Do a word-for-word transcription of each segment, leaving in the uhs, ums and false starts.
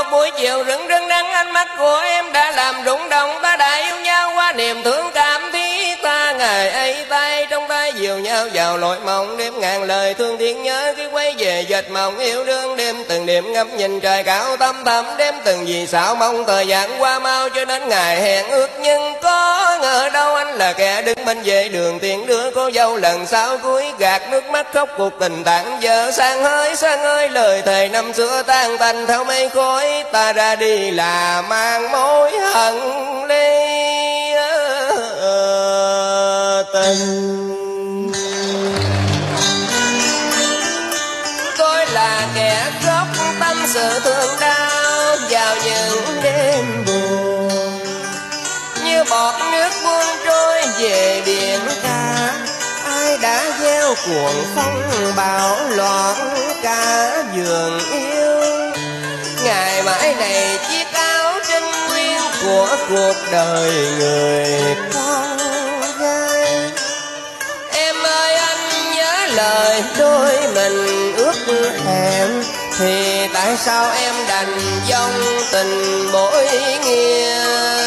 một buổi chiều rưng rưng nắng, ánh mắt của em đã làm rung động. Ta đã yêu nhau qua niềm thương cảm thiết ta, ngày ấy tay trong tay dìu nhau vào lối mộng. Đêm ngàn lời thương tiếng nhớ khi quay về dệt mộng yêu đương. Đêm từng đêm ngắm nhìn trời cao thăm thẳm, đêm từng vì sao mong thời gian qua mau cho đến ngày hẹn ước. Nhưng có ngờ đâu anh là kẻ đứng bên vệ đường, tiền đưa cô dâu lần sau cuối gạt nước mắt khóc cuộc tình tàn vợ. Sang hơi sang ơi lời thề năm xưa tan tành theo mây khói, ta ra đi là mang mối hận ly tình. Tôi là kẻ khóc tâm sự thương đau vào những đêm buồn, như bọt nước buông trôi về biển cả. Ai đã gieo cuồng phong bão loạn cả vườn yêu, ngày mãi này chiếc áo trinh nguyên của cuộc đời người con gái. Em ơi anh nhớ lời đôi mình ước hẹn, thì tại sao em đành vong tình bội nghĩa.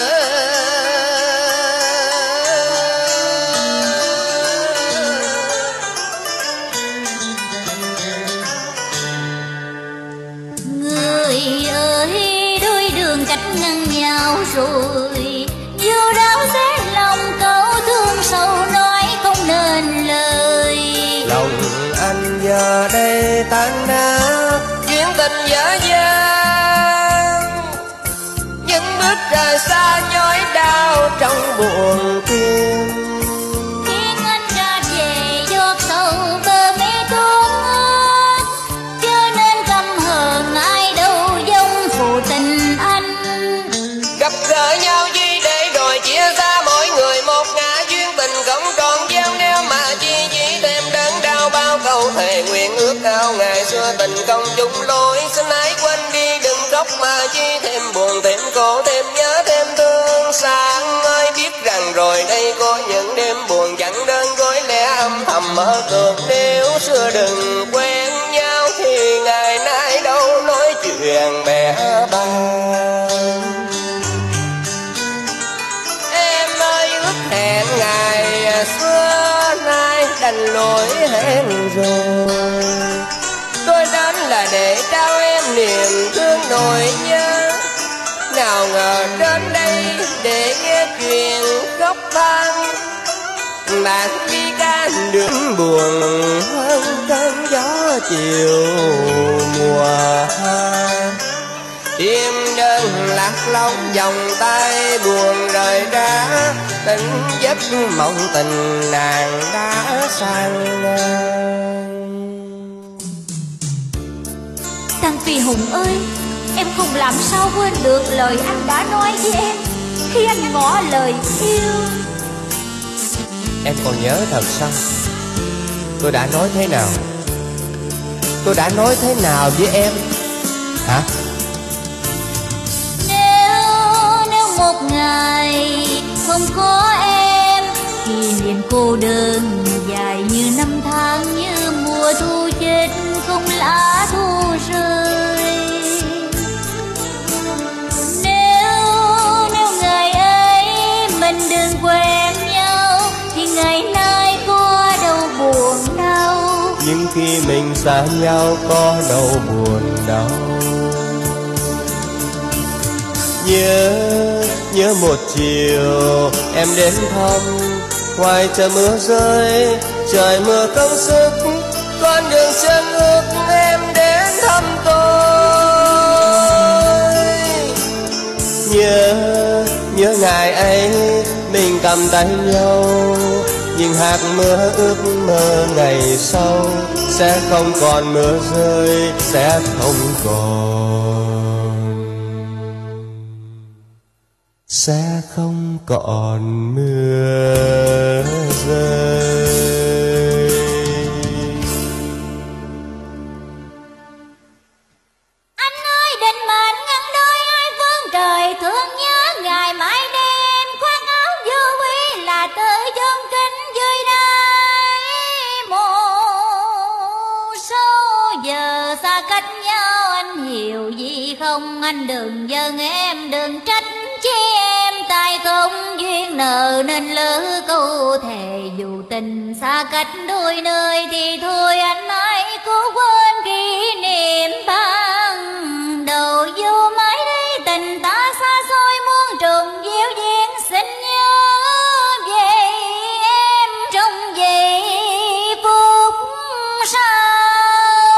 Cách ngăn nhau rồi vô đau xé lòng, câu thương sâu nói không nên lời. Lòng anh giờ đây tan nát, chuyện tình dở dang, những bước rời xa nhói đau trong buồn tim. Khiến anh ra về giọt sầu bờ mê tuôn ướt, cho nên căm hờn ai đâu giống phụ tình anh. Gặp gỡ nhau gì để rồi chia xa mỗi người một ngã, duyên tình không tròn gieo neo mà chi chỉ thêm đớn đau. Bao câu thề nguyện ước ao ngày xưa tình không chung lối, xin hãy quên đi đừng khóc mà chi thêm buồn thêm khổ thêm nhớ thêm thương. Sáng ơi biết rằng rồi đây có những đêm buồn chẳng đơn gối lẽ âm thầm mở cược. Nếu xưa đừng quen nhau thì ngày nay đâu nói chuyện bè bang. Hẹn ngày xưa nay đành lỗi hẹn rồi, tôi đến là để trao em niềm thương nỗi nhớ. Nào ngờ đến đây để nghe chuyện khóc than, bạn đi ca đường buồn hơn cơn gió chiều mùa hạ. Đêm đơn lạc lõng vòng tay buồn rời ra, tỉnh giấc mộng tình nàng đã sang ngang. Tăng Phi Hùng ơi, em không làm sao quên được lời anh đã nói với em khi anh ngỏ lời yêu. Em còn nhớ thật sao? Tôi đã nói thế nào? Tôi đã nói thế nào với em? Hả? Một ngày không có em thì liền cô đơn dài như năm tháng, như mùa thu chết không lá thu rơi. Nếu nếu ngày ấy mình đừng quen nhau thì ngày nay có đâu buồn đau. Nhưng khi mình xa nhau có đâu buồn đau. Nhớ, nhớ một chiều em đến thăm, ngoài trời mưa rơi, trời mưa công sức, con đường chân ước em đến thăm tôi. Nhớ, nhớ ngày ấy mình cầm tay nhau, nhưng hạt mưa ước mơ ngày sau sẽ không còn mưa rơi, sẽ không còn sẽ không còn mưa rơi. Anh ơi định mệnh ngăn đôi ai phương trời, thương nhớ ngày mãi đêm khoác áo vô quy là tự chôn kính dưới đáy mồ sâu. Giờ xa cách nhau anh hiểu hiểu gì không? Anh đừng giận em, đừng trách chi em, tay không duyên nợ nên lỡ câu thề. Dù tình xa cách đôi nơi thì thôi anh hãy cố quên kỷ niệm ban đầu. Dù mãi đây tình ta xa xôi muôn trùng dịu dàng, xin nhớ về em trong giây phút sau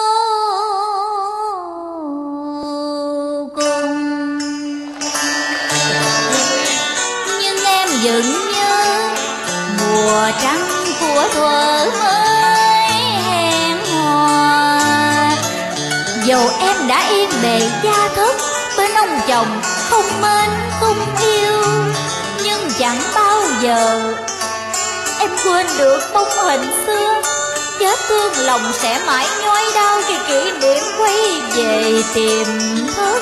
cùng. Nhưng em vẫn nhớ mùa trăng của thuở mới hẹn hò. Dầu em đã yên bề gia thất bên ông chồng không mến không yêu, nhưng chẳng bao giờ em quên được bóng hình xưa. Chết thương lòng sẽ mãi nhói đau khi kỷ niệm quay về tìm thất.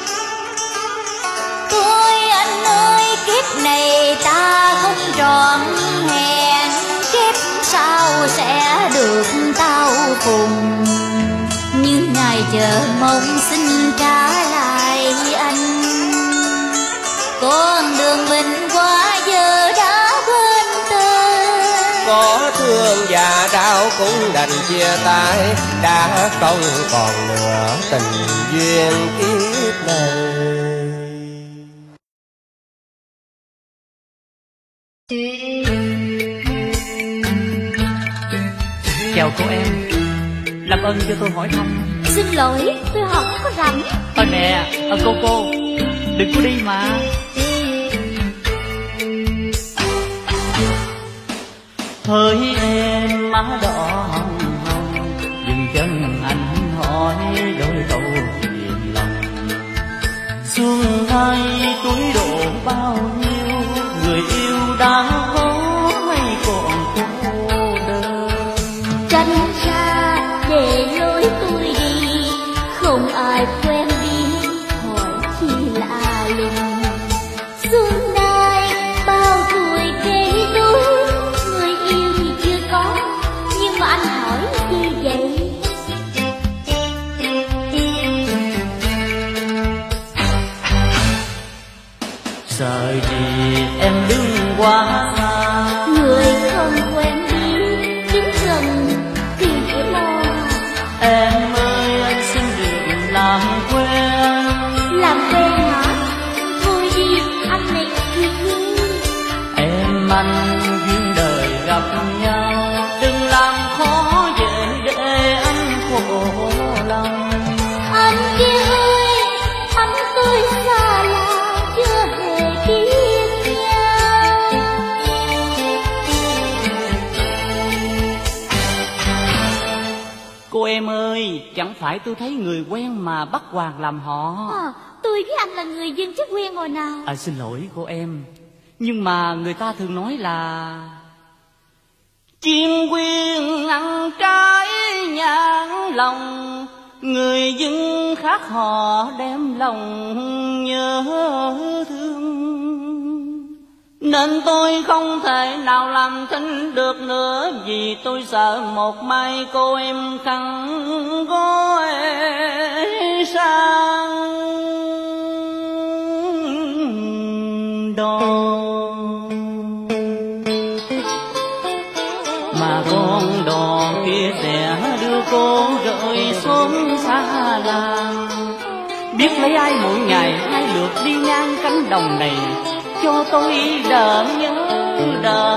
Thôi anh ơi, kiếp này ta không trọn hẹn, kiếp sau sẽ được tao cùng. Nhưng ngày chờ mong xin trả lại anh, con đường mình qua giờ đã quên tên. Có thương và đau cũng đành chia tay, đã không còn nữa tình duyên kiếp này. Chào cô em, làm ơn cho tôi hỏi thăm. Xin lỗi, tôi không có rảnh. Ờ nè, ờ cô cô, đừng có đi mà. Hỡi em má đỏ hồng hồng, dừng chân anh hỏi đôi câu hiền lòng. Xuân hai tuổi độ bao nhiêu, người yêu đã có hay còn cô đơn. Tránh ra để lối tôi đi, không ai quen biết hỏi chi lạ lùng. Xuân nay bao tuổi kể tôi, người yêu thì chưa có, nhưng mà anh hỏi chi vậy? Sợ gì em đứng quá xa, Người không quen biết đến gần thì chỉ lo. em ơi anh xin được làm quen. Làm quen hả? Thôi đi, anh này duyên duyên. Em anh duyên đời gặp nhau, đừng làm khó dễ để anh khổ lòng. Anh kia ơi, anh tôi xa lạ chưa hề biết nhau. Cô em ơi, chẳng phải tôi thấy người quen mà bắt Hoàng làm họ. À, tôi với anh là người dân chức quen rồi nào. À xin lỗi cô em, nhưng mà người ta thường nói là chim quyên ăn trái nhãn lòng, người dân khác họ đem lòng nhớ thương. Nên tôi không thể nào làm thinh được nữa, vì tôi sợ một mai cô em khăn gói sang đò. Mà con đò kia sẽ đưa cô rời xuống xa làng. Biết lấy ai mỗi ngày hai lượt đi ngang cánh đồng này, cho tôi đỡ nhớ đỡ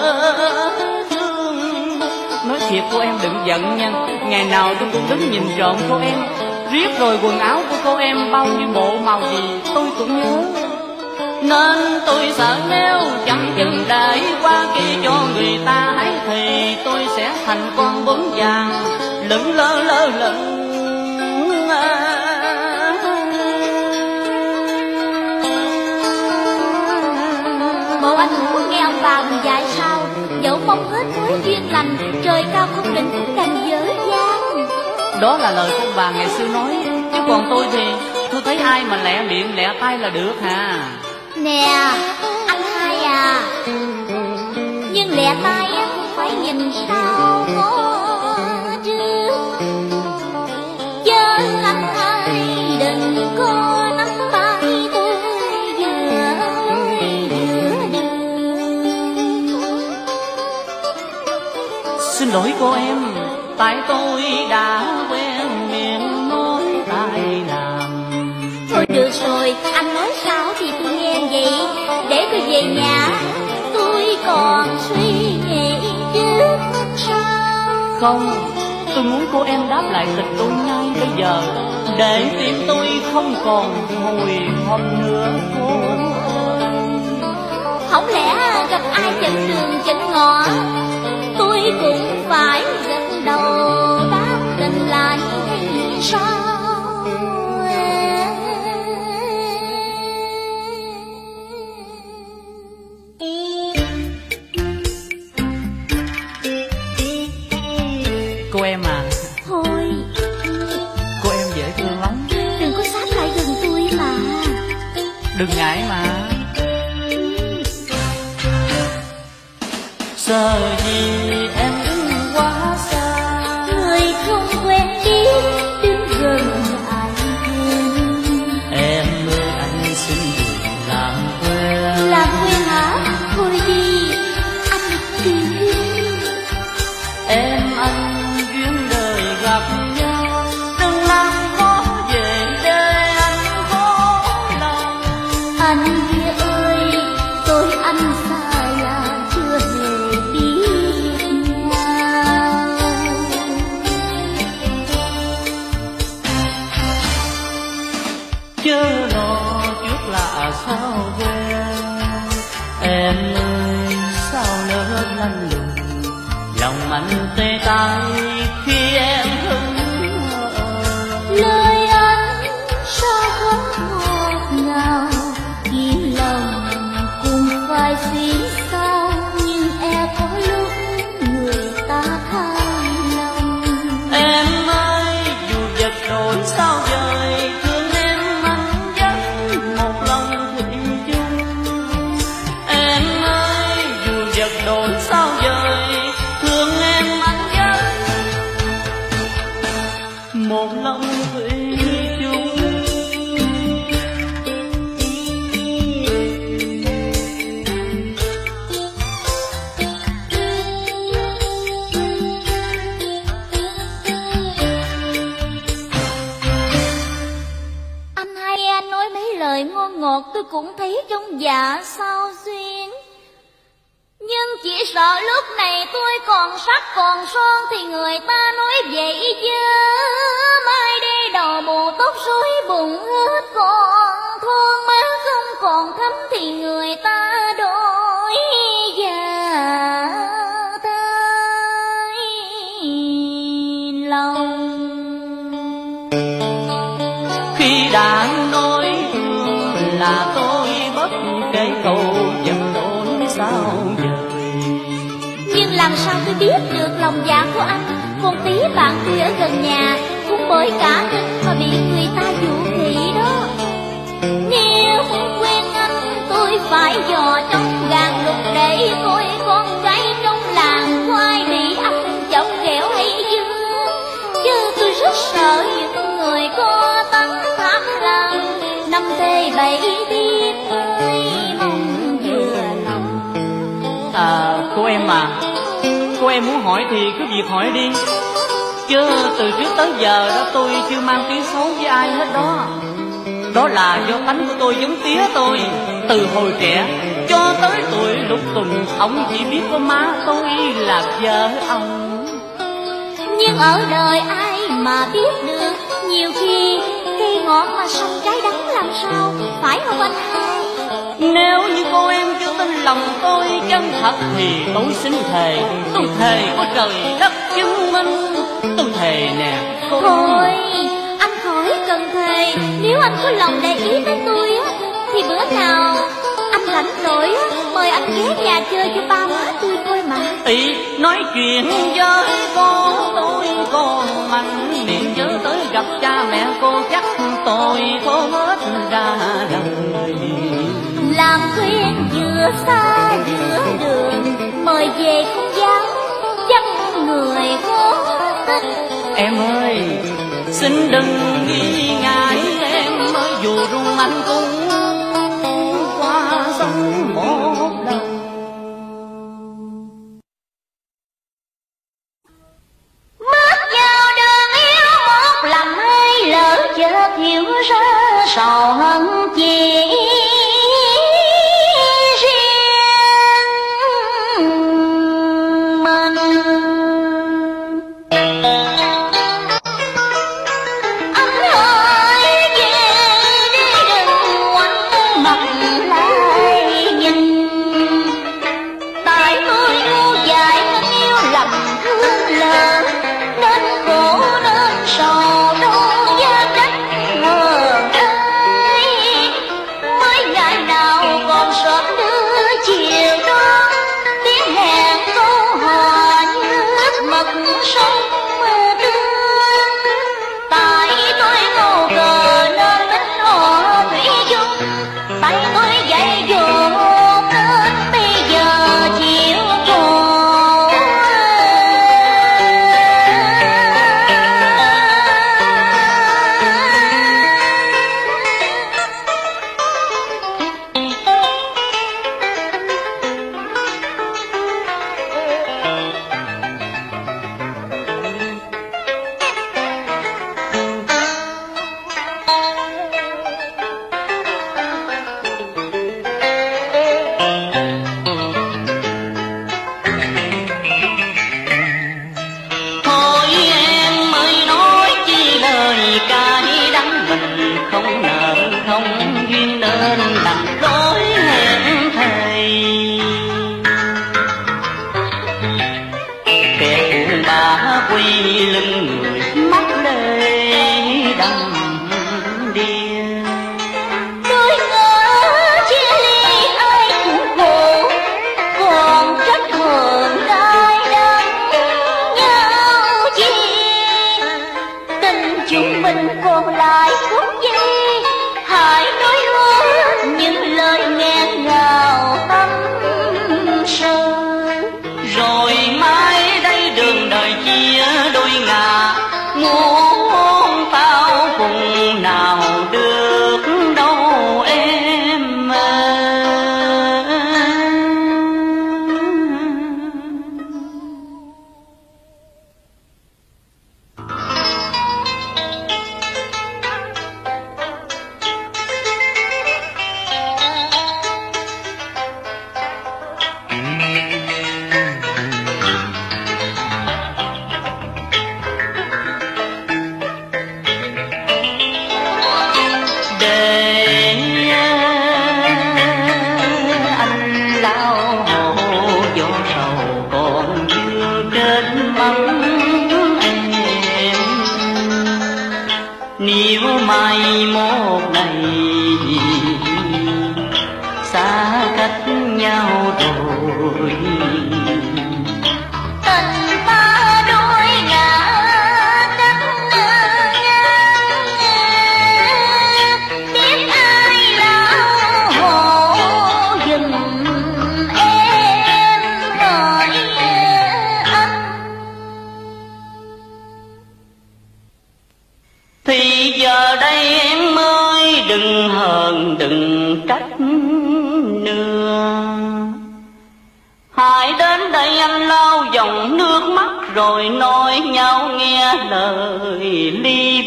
thương. Nói thiệt cô em đừng giận nha, ngày nào tôi cũng đứng nhìn trộm cô em, riết rồi quần áo của cô em bao nhiêu bộ màu gì tôi cũng nhớ. Nên tôi sợ nếu chẳng chừng để qua kia cho người ta thấy, thì tôi sẽ thành con bướm vàng lững lơ lơ lửng. Bộ anh muốn nghe ông bà mình dạy sao? Dẫu mong hết mối duyên lành, trời cao không định cũng đành dở dang. Đó là lời ông bà ngày xưa nói, chứ còn tôi thì tôi thấy ai mà lẹ miệng lẹ tay là được hà. Nè, anh hai à, nhưng lẹ tay á cũng phải nhìn sau ngó trước, chứ anh hai cô em, tại tôi đã quen miệng nói tai làm. Thôi được rồi, anh nói sao thì tôi nghe vậy. Để tôi về nhà, tôi còn suy nghĩ chứ sao. Không, tôi muốn cô em đáp lại tình tôi ngay bây giờ, để tim tôi không còn hồi hộp nữa cô ơi. Không lẽ gặp ai chặn đường chặn ngõ, tôi cũng phải gật đầu đáp tình lại hay sao? Cô em à. Thôi, cô em dễ thương lắm. đừng có sát lại gần tôi mà. Đừng ngại mà. Giờ gì em đứng quá xa, Người không quen biết đứng gần anh thêm. em ơi anh xin đừng làm quen. Làm quen hả? Thôi đi, anh đi. Em anh duyên đời gặp nhau, đừng làm khó về để anh khó lòng. Anh kia ơi, tôi anh xa là chưa hề biết nhau. Chớ lo trước là sao quen, em ơi sao lỡ lanh lùng, lòng anh tê tái khi em hững hờ. Lời anh sao không ngọt ngào, khi lòng cùng phải xí sao, nhưng e có lúc người ta thay lòng. Em ơi dù vật đổi sao dời, thương em anh vẫn một lòng thủy chung. Em ơi dù vật đổi sao dời, thương em anh vẫn một lòng thủy chung. Anh hay anh nói mấy lời ngon ngọt tôi cũng thấy trong dạ sao duyên. Nhưng chỉ sợ lúc này tôi còn sắc còn son thì người ta nói vậy chứ. Mai đây đầu bù tóc rối bụng hết, còn thôn má không còn thấm thì người ta đổi già tới lòng. Khi đã nói thương là tôi bất kể câu dầm đốn sao dời. Nhưng làm sao tôi biết được lòng dạ của anh? Còn tí bạn tôi ở gần nhà cũng bởi cả tin mà bị người ta dụ thị đó. Nếu muốn quen anh tôi phải dò trong gàn lục để coi con gái trong làng khoai bị anh chọc ghẹo hay chưa. Chứ tôi rất sợ những người có tấm tham lam năm thê bảy biết ơi mong vừa lòng. À cô em à, cô em muốn hỏi thì cứ việc hỏi đi, chứ từ trước tới giờ đó tôi chưa mang tiếng xấu với ai hết đó. Đó là do tánh của tôi giống tía tôi. Từ hồi trẻ cho tới tuổi lục tuần, ông chỉ biết có má tôi là vợ ông. Nhưng ở đời ai mà biết được, nhiều khi cây ngọt mà sông trái đắng làm sao, phải không anh hai? Nếu như cô em chưa tin lòng tôi chân thật thì tôi xin thề, tôi thề có trời đất chứng minh, tôi thề nè cô. Thôi anh khỏi cần thề, nếu anh có lòng để ý tới tôi á thì bữa nào anh rảnh rỗi á mời anh ghé nhà chơi cho ba má tôi coi mà. Ý nói chuyện với cô tôi còn mạnh miệng, nhớ tới gặp cha mẹ cô chắc tôi có hết ra đời. Làm quen vừa xa giữa đường, mời về không dám chắc người khó tin. Em ơi xin đừng nghi ngại, em ơi dù rung anh cũng qua sông một lần. ra sầu hận chỉ rồi nói nhau nghe lời ly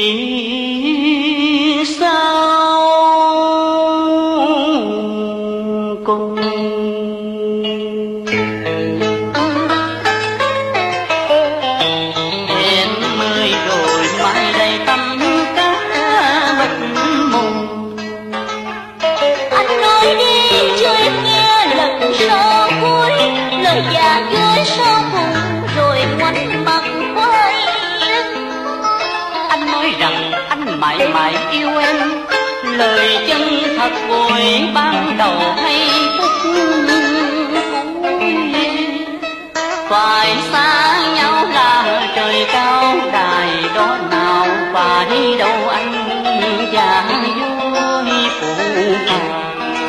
biệt sao cùng. Em ơi rồi mai đây tâm cá bất mùng. Anh nói đi cho em nghe lần sau cuối, lời già dối sau cùng rồi ngoảnh mặt quay. Anh nói rằng anh mãi mãi yêu em, lời chân thật vội ban đầu hay phút cuối. Phải xa nhau là trời cao đài đó nào, và đi đâu anh già vui phụ phàng.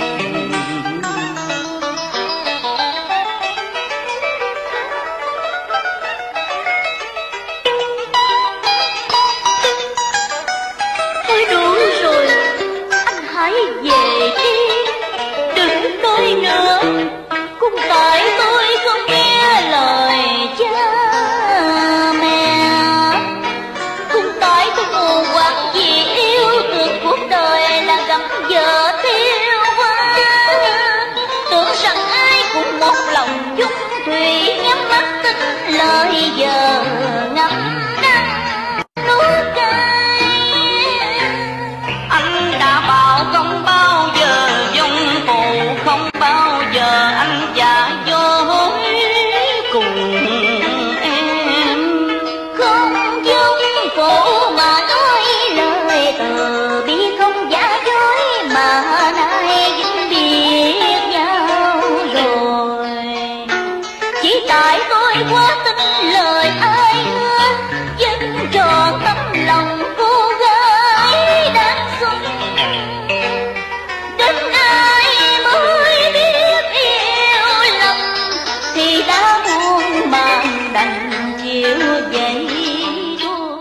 Tại tôi không nghe lời cha mẹ, không tại tôi mù quáng vì yêu giờ tiêu hóa. Tưởng rằng ai cũng một lòng chung thủy, nhắm mắt tin lời giờ ngắm đắng núi cay. Anh đã bảo không bao giờ dung phụ, không bao giờ anh giả dối cùng em. Không dung phụ mà nói lời từ bi, không giả dối mà nay vẫn biết nhau rồi. Chỉ tại tôi quá tin lời ai hứa, vẫn tròn tấm lòng cô gái đang xuân. Đến ai mới biết yêu lầm thì đã buông màn đành chịu vậy thôi.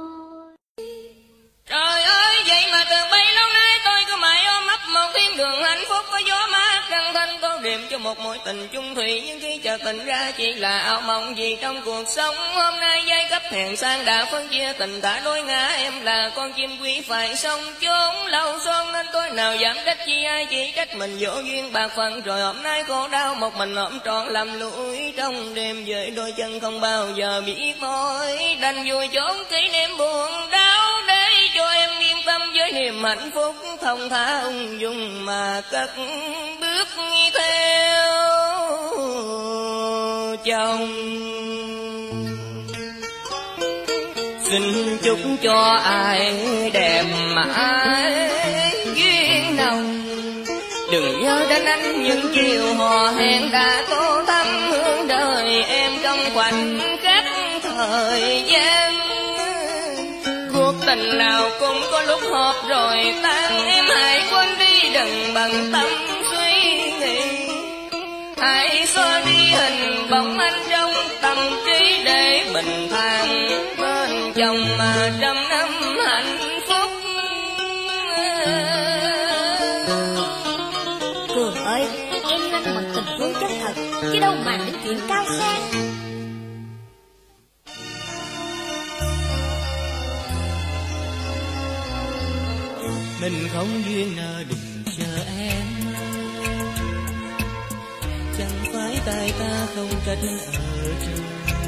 Trời ơi, vậy mà từ bấy lâu nay tôi cứ mãi ôm ấp một thiên đường hạnh phúc, có gió mát trăng thanh tô điểm cho một mối tình chung thủy. Nhưng khi chợt tỉnh ra chỉ là ảo mộng gì trong cuộc sống. Hôm nay giai cấp hèn sang đã phân chia tình ta đôi ngã. Em là con chim quý phải sống chốn lâu son, nên tôi nào dám trách chi ai, chỉ trách mình vô duyên bạc phận. Rồi hôm nay khổ đau một mình ôm trọn lầm lũi trong đêm, với đôi chân không bao giờ biết mỏi. Đành vui chốn kỷ niệm buồn đau để cho em yên tâm với niềm hạnh phúc, thông thả ung dung mà cất bước theo chồng. Xin chúc cho ai đẹp mãi duyên nồng, đừng nhớ đến anh những chiều hò hẹn đã tô thắm hương đời em trong khoảnh khắc thời gian. Cuộc tình nào cũng có lúc hợp rồi tan, em hãy quên đi đừng bận tâm suy nghĩ. Hãy xóa đi hình bóng anh trong tâm trí để bình thản bên chồng mà trăm năm hạnh phúc. Cường ơi, em lanh mặt tình thương chất thật, chứ đâu mà những chuyện cao sang. Mình không duyên nợ đừng chờ em, chẳng phải tại ta không trách ở trời.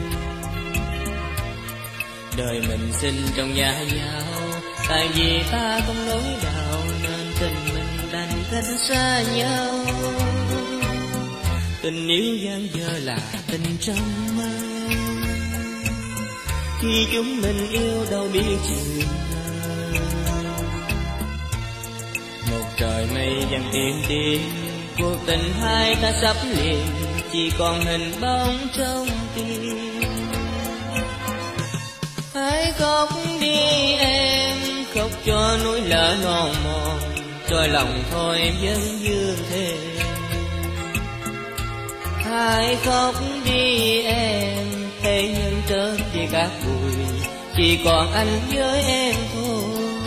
Đời mình sinh trong nhà giàu, tại vì ta không nối đạo nên tình mình đành cách xa nhau. Tình yêu gian dở là tình trong mơ, khi chúng mình yêu đâu biết chừng. Một trời mây vàng tím tím, cuộc tình hai ta sắp liền, chỉ còn hình bóng trong tim. Hãy khóc đi em, khóc cho núi lỡ non mòn, trôi lòng thôi em vẫn dương thế. Hãy khóc đi em, thế nhân trở đi các bụi, chỉ còn anh với em thôi.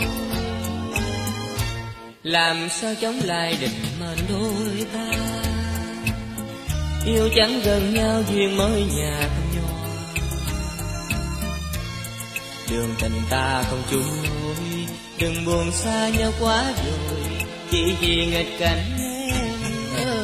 Làm sao chống lại định mệnh đôi ta, yêu chẳng gần nhau duyên mới nhạt nhòa. Đường tình ta không chung lối, đừng buồn xa nhau quá rồi, chỉ vì nghịch cảnh em ơi.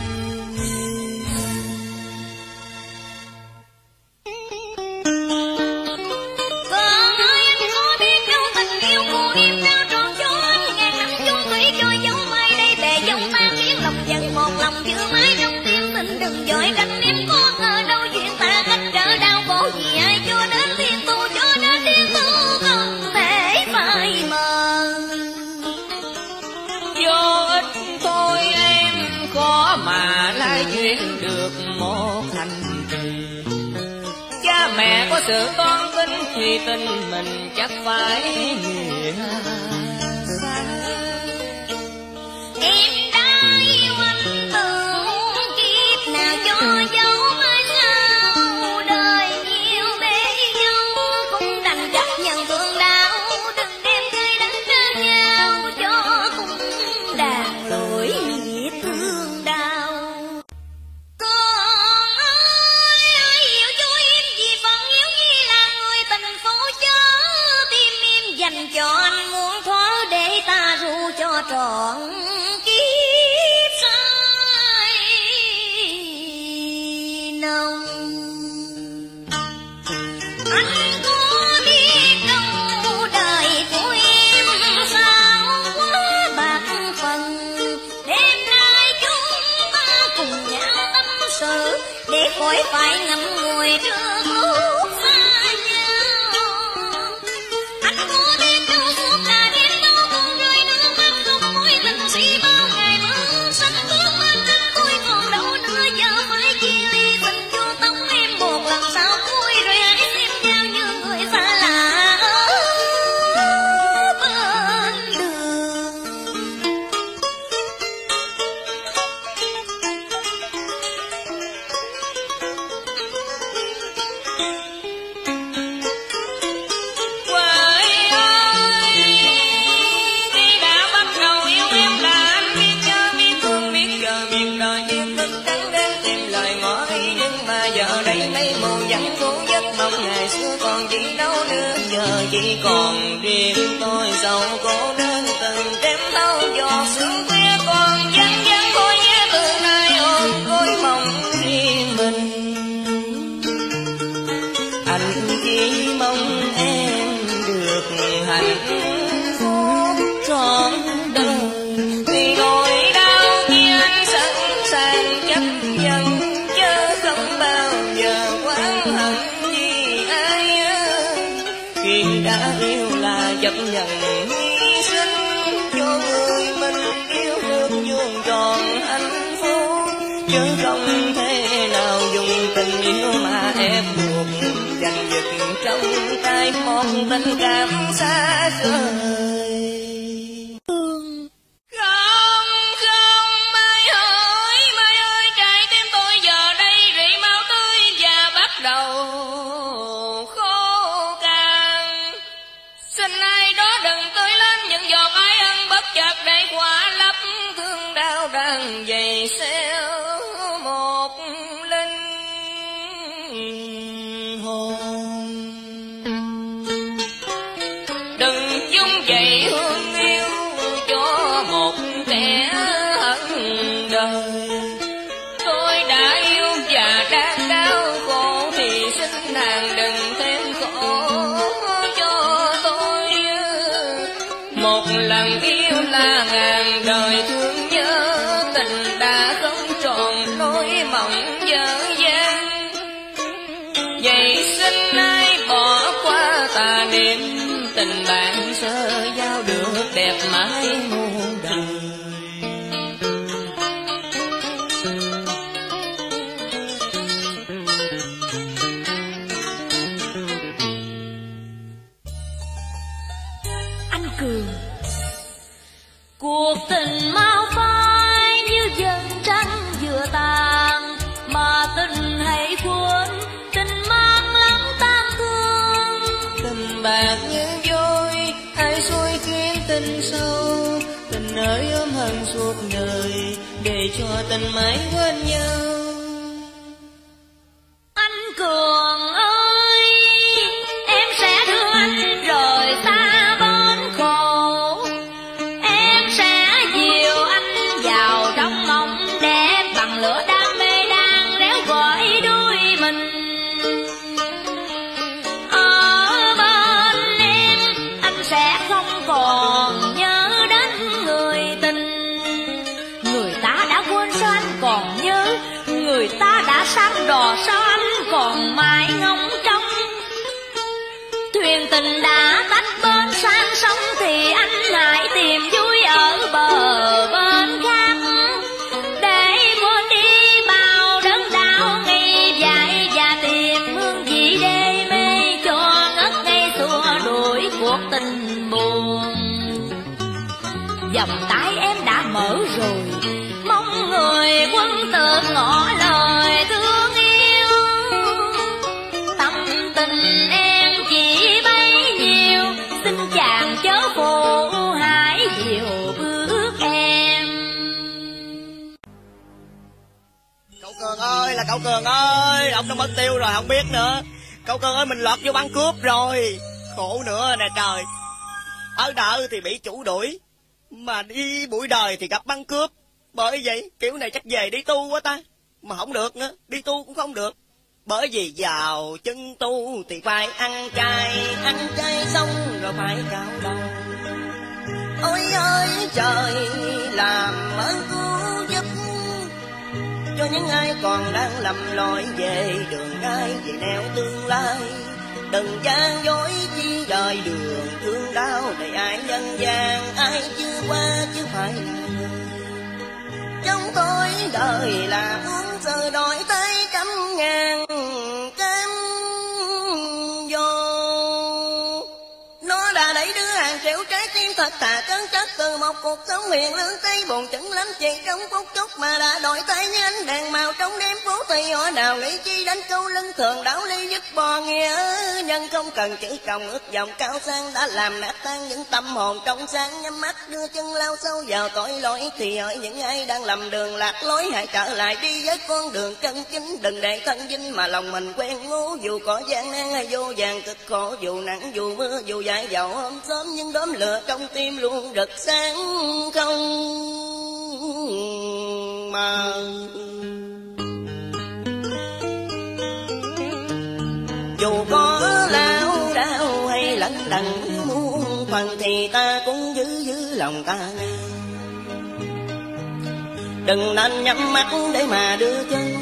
Mẹ có sự toan tính thì tình mình chắc phải nghĩa xa. Em đã yêu anh từ kiếp nào cho dấu mai sau, đời yêu mê nhau cũng đành chấp nhận thương đau. Đừng đem cây đánh cho nhau cho khung đàn lỗi nghĩa thương đau. Dành cho anh muốn thoát để ta ru cho trọn kiếp say nồng. Anh có biết đâu đời của em sao quá bạc phần, đêm nay chúng ta cùng nhau tâm sự để khỏi phải ngậm ngùi trước lúc xa nhau. Anh có biết đâu suốt là đêm đâu buồn rơi nước mắt khóc mối tình sĩ bao ngày mưa xanh bước mắt anh tôi còn đâu nữa, giờ phải chia ly tình vô tóc em một lần sau cuối rồi hãy xem nhau như người xa lạ ở bên đường. Quê ơi, khi đã bắt đầu yêu em là anh biết nhớ, biết thương, biết chờ, biết đợi, biết thức trắng đêm tìm lời ngỏ ý. Nhưng mà giờ đây mây mù vắng phố giấc mộng ngày xưa còn gì đâu nữa, giờ chỉ còn riêng tôi sầu cô đơn từng đêm thâu giọt sương khuya còn vắng vắng thôi nhé. Từ nay ôm gối mộng riêng mình, anh chỉ mong em được hạnh phúc trọn đời. Vì nỗi đau kia anh sẵn sàng chấp nhận, chớ không bao giờ oán hận vì ai ơi. Khi đã yêu là chấp nhận hy sinh cho người mình yêu được vuông tròn hạnh phúc, chứ không thể nào dùng tình yêu mà ép buộc giành giật trong tay một tình cảm xa rời. Không không Mai ơi, Mai ơi, trái tim tôi giờ đây rỉ máu tươi và bắt đầu khô cạn. Xin ai đó đừng tưới lên những giọt ái ân bất chợt để quả lấp thương đau đang dày xéo một linh hồn. Đừng dung dậy hương yêu cho một kẻ hận đời. Tôi đã yêu và đang đau khổ thì xin nàng đừng thêm khổ cho tôi. Một lần yêu là ngàn đời thương nhớ, tình đã không tròn nỗi mộng dở dang. Vậy xin ai bỏ qua tà niệm, tình bạn sơ giao được đẹp mãi muôn đời. Anh Cường, cuộc tình mau phai như dần trăng vừa tàn, mà tình hãy quên tình mang lắm tan thương. Tình bạc như vôi ai xui khiến tình sâu, tình ơi ôm hận suốt đời để cho tình mãi quên nhau. Anh Cường ơi, em sẽ đưa anh rời xa bến khổ, em sẽ dìu anh vào trong mộng đẹp bằng lửa đam mê đang réo gọi đuôi mình. Ở bên em anh sẽ không còn nhớ đến người tình, người ta đã quên sao anh còn nhớ, người ta đã sang đò sao anh còn mãi ngóng trông. Thuyền tình đã tách bên sang sông thì anh hãy tìm vui ở bờ bên khác, để quên đi bao đớn đau ngày dài và tìm hương vị đê mê cho ngất ngây xua đuổi cuộc tình buồn. Vòng tay em đã mở rồi, mong người quân tử ngỏ lời thương yêu. Tâm tình em chỉ bấy nhiêu, xin chàng chớ phụ hãy dìu bước em. Cậu Cường ơi, là cậu Cường ơi, ông đã mất tiêu rồi không biết nữa. Cậu Cường ơi, mình lọt vô băng cướp rồi, khổ nữa nè trời. Ở đợ thì bị chủ đuổi, Mà đi bụi đời thì gặp băng cướp. Bởi vậy kiểu này chắc về đi tu quá ta. Mà không được nữa, đi tu cũng không được. Bởi vì vào chân tu thì phải ăn chay, ăn chay xong rồi phải cạo đầu. Ôi ơi trời, làm ơn cứu giúp cho những ai còn đang lầm lỗi về đường ai, về nẻo tương lai. Đừng gian dối chi đời đường thương đau đầy ai nhân gian, ai chưa qua chứ phải là người. Trong tôi đời là muốn giờ đổi tay trăm ngàn cam vô. Nó đã đẩy đứa hàng triệu trái tim thật thà cân chất từ một cuộc sống hiền lương tây buồn chững lắm chỉ trong phút chốc mà đã đổi tay như ánh đèn màu trong đêm phố thì họ nào nghĩ chi đánh câu lưng thường đảo ly dứt bò nghĩa nhân không cần chữ công ước vọng cao sang đã làm nát tan những tâm hồn trong sáng nhắm mắt đưa chân lao sâu vào tội lỗi thì hỏi những ai đang lầm đường lạc lối hãy trở lại đi với con đường chân chính đừng để thân dinh mà lòng mình quen ngu dù có gian nan hay vô vàng cực khổ dù nắng dù mưa dù dại dầu hôm sớm nhưng đốm lửa trong tim luôn rực sáng không mờ. Dù có lao đao hay lẫn đận muôn phần thì ta cũng giữ giữ lòng ta. Đừng nên nhắm mắt để mà đưa chân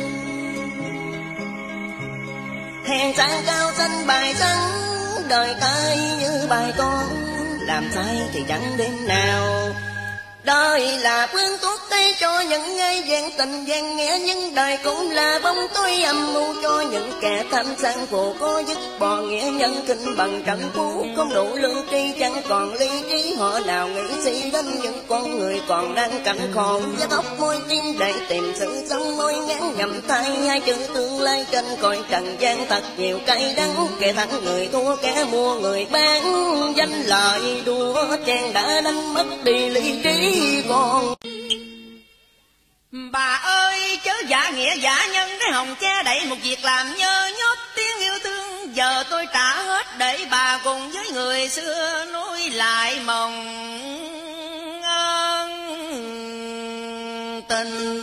hèn sang cao xanh bài sân đời ta như bài toán làm sai thì chẳng đêm nào. Đời là phương thuốc tây cho những ngay gian tình gian nghĩa nhưng đời cũng là bóng tối âm mưu cho những kẻ tham sang phù có dứt bỏ nghĩa nhân kinh bằng trận phú không đủ lương tri chẳng còn lý trí họ nào nghĩ suy đến những con người còn đang cảnh khổ giá tóc môi tim để tìm sự sống môi ngắn nhầm tay hai chữ tương lai trên cõi trần gian thật nhiều cay đắng kẻ thắng người thua kẻ mua người bán danh lợi đua chen đã đánh mất đi lý trí con. Bà ơi chớ giả nghĩa giả nhân cái hồng che đậy một việc làm nhơ nhót tiếng yêu thương giờ tôi trả hết để bà cùng với người xưa nối lại mộng ân tình.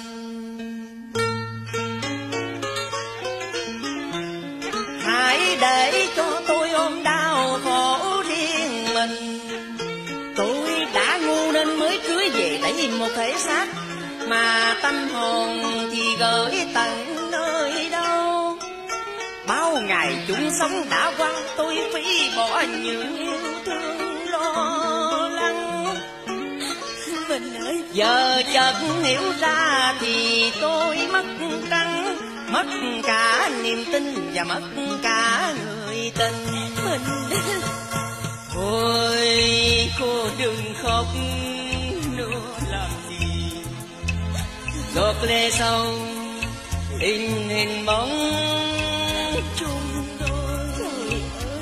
Hãy để cho tôi ôm đau khổ riêng mình. Tôi đã ngu nên mới cưới về lấy một thể xác mà tâm hồn thì gửi tận nơi đâu. Bao ngày chúng sống đã qua tôi phí bỏ những yêu thương lo lắng. Mình ơi giờ chợt hiểu ra thì tôi mất trắng, mất cả niềm tin và mất cả người tình mình. Ôi cô đừng khóc nữa làm gì, giọt lệ sâu in hình bóng chung đôi.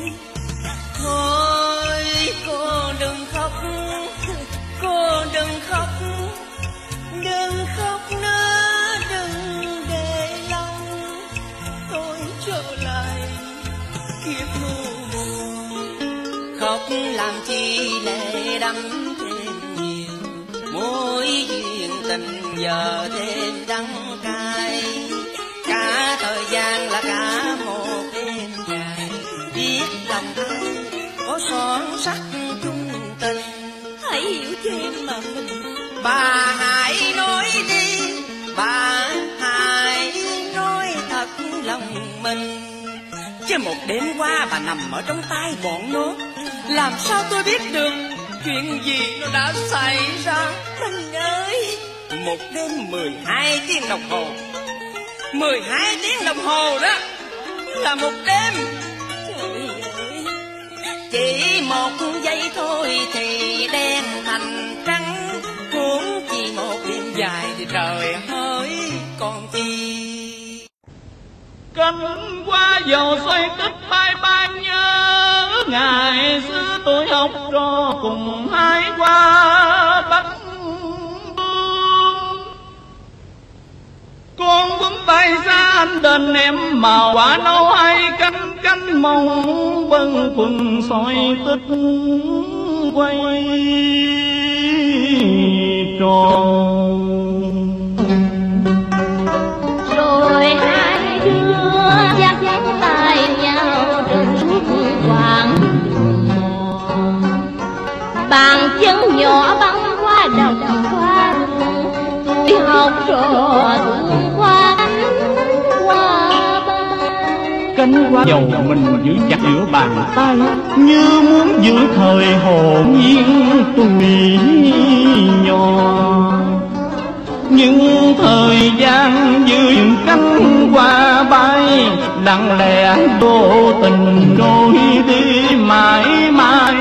Thôi cô đừng khóc, cô đừng khóc, đừng khóc nữa, đừng để lòng tôi trở lại kiếp ngu buồn. Khóc làm chi lệ đắm thêm nhiều, mối duyên tình giờ thêm đắng cay. Cả thời gian là cả một đêm dài, biết lòng ai có son sắc chung tình. Hãy hiểu cho em mà mình. Bà hãy nói đi, bà hãy nói thật lòng mình. Chứ một đêm qua bà nằm ở trong tay bọn nó, làm sao tôi biết được chuyện gì nó đã xảy ra. Mình ơi, một đêm mười hai tiếng đồng hồ, mười hai tiếng đồng hồ đó là một đêm. Trời ơi, chỉ một giây thôi thì đen thành trắng, huống chi một đêm dài thì trời ơi còn chi. Cánh qua dầu xoay tích bay bay nhớ ngày xưa tôi học trò cùng hai qua Bắc Phương. Con vững tay xa anh đền em màu quả nâu hay canh canh mong bâng khuâng soi tích quay. tròn. Rồi hai đứa dắt dắt tay nhau trên suốt quãng đường mòn. Bàn chân nhỏ băng qua đồng qua ruộng, tôi học trò thương qua qua bay. Cánh hoa dầu mình giữ chặt giữa bàn tay, như muốn giữ thời hồn nhiên tuổi nhỏ. Nhưng thời gian như cánh hoa bay, lặng lẽ vô tình trôi đi mãi mãi.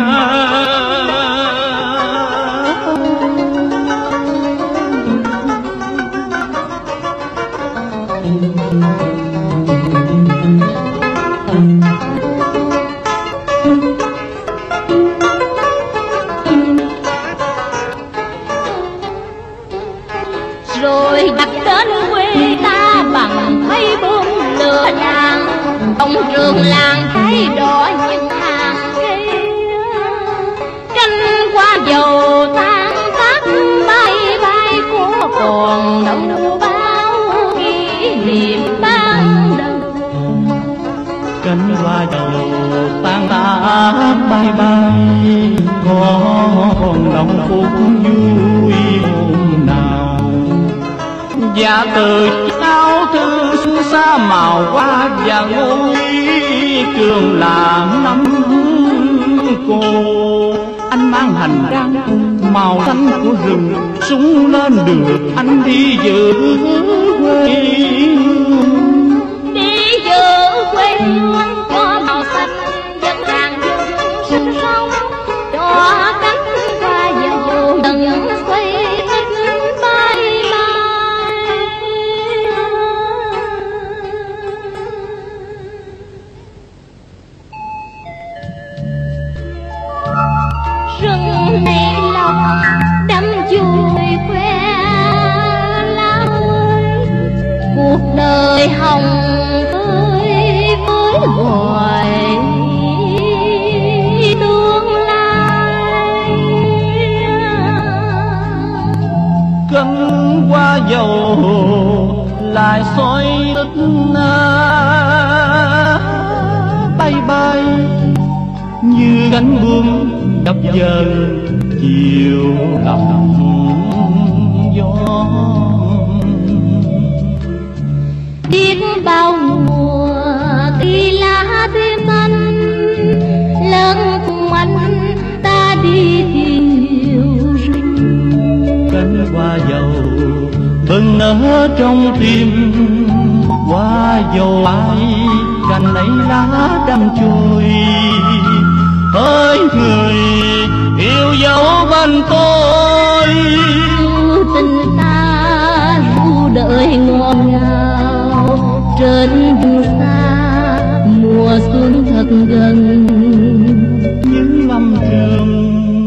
Rồi đặt đến quê ta bằng máy bơm lửa đạn, ông trường làng thấy đỏ những hàng cây. Tranh qua dầu tan tác bay bay, có còn đâu bao kỷ niệm ban đầu. Cánh hoa dầu tan tác bay bay, có lòng phút vui hôm nào. Và từ áo thư xa màu hoa và ngôi trường làng năm cô. Anh mang hành trang màu xanh của rừng, súng lên được anh đi giữ quê. Đi giữ quê hương cho màu xanh dân làng dân sinh sống, cho cánh hoa dầu từng quay thích bay bay. Rừng này lòng đắm vui khoe lá mới, cuộc đời hồng tươi với gọi tương lai. Cánh hoa dầu lại soi tích bay bay, như cánh buông chập dờn chiều lòng gió. Biết bao mùa khi lá thêm xanh, lớn cùng anh ta đi tìm rừng. Cánh hoa dầu bừng nở trong tim, hoa dầu bay cành lấy lá đâm trôi. Hỡi người yêu dấu bên tôi, tình ta ru đợi ngọt ngào trên vùng xa, mùa xuân thật gần. những lâm trường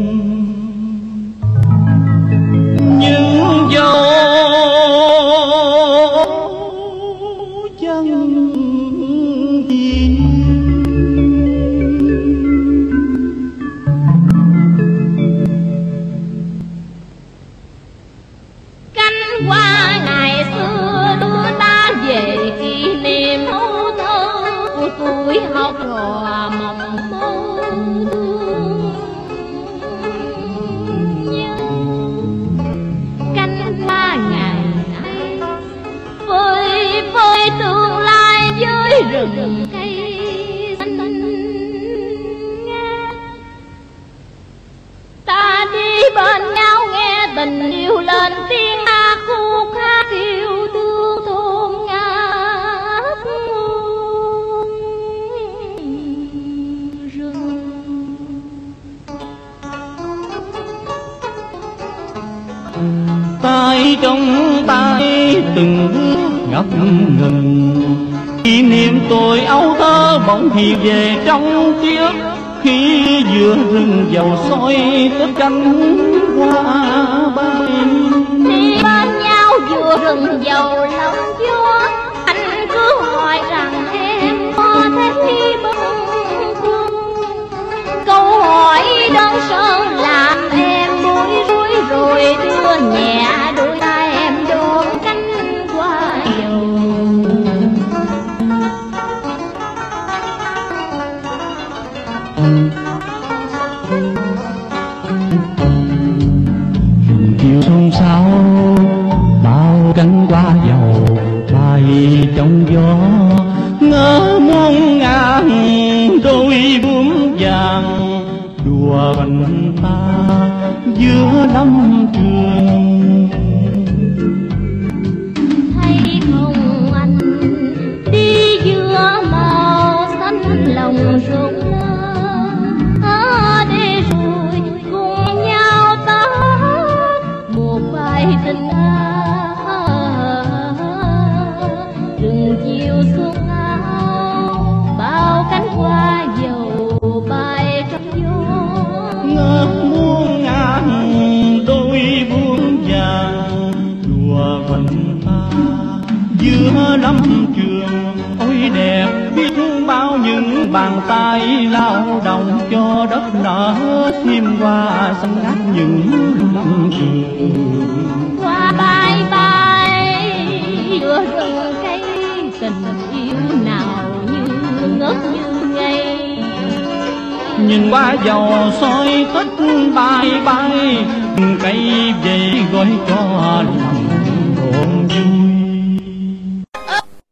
những dấu chân đi. Cánh hoa ngày xưa đưa ta về kỷ niệm ấu thơ của tuổi học trò mầm mống thương nhớ. Cánh hoa ngày nay phơi phơi tương lai với rừng cây xanh ngát. Ta đi bên nhau nghe tình yêu lên tiếng ca khúc hát yêu thương thôn ngát hương rừng. Tay trong tay từng bước ngập ngừng, kỷ niệm tôi ấu thơ bỗng hiện về trong ký ức. Khi giữa rừng dầu soi tất cánh hoa bay, Đi bên nhau vừa rừng dầu lòng gió, anh cứ hỏi rằng em có thấy bâng khuâng. Câu hỏi đơn sơ làm em bối rối rồi đưa quanh ta giữa lâm trường. Thấy không anh đi giữa màu xanh lòng rụng để rồi cùng nhau ta một bài tình rừng chiều xuống áo bao cánh hoa dầu bay trong gió. Ngỡ muôn ngàn đôi buông vàng đùa quanh ta giữa lâm trường. Ôi đẹp biết bao những bàn tay lao động cho đất nở xiêm hoa xanh ngát những lâm trường. Hoa bay bay giữa rừng cây tình yêu nào như ngất như ngây. Nhìn qua dầu soi tích bay bay cây về gói cho lòng hồn vui.